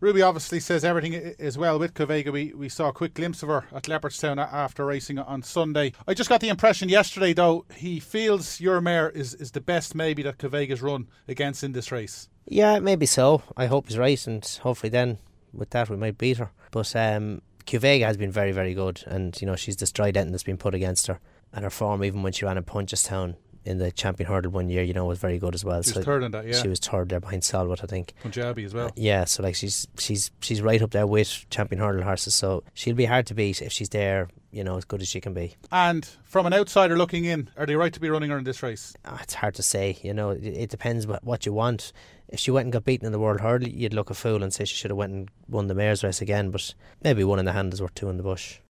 Ruby obviously says everything is well with Covega. We saw a quick glimpse of her at Leopardstown after racing on Sunday. I just got the impression yesterday, though, he feels your mare is the best maybe that Covega's run against in this race. Yeah, maybe so. I hope he's right, and hopefully then with that we might beat her. But Covega has been very, very good, and she's destroyed anything that's been put against her. And her form, even when she ran in Punchestown in the Champion Hurdle one year, was very good as well. She was third in that, yeah. She was third there behind Salwat, I think. Punjabi as well. Yeah, so like she's right up there with Champion Hurdle horses, so she'll be hard to beat if she's there, as good as she can be. And from an outsider looking in, are they right to be running her in this race? It's hard to say, it depends what you want. If she went and got beaten in the World Hurdle, you'd look a fool and say she should have went and won the mares race again, but maybe one in the hand is worth two in the bush.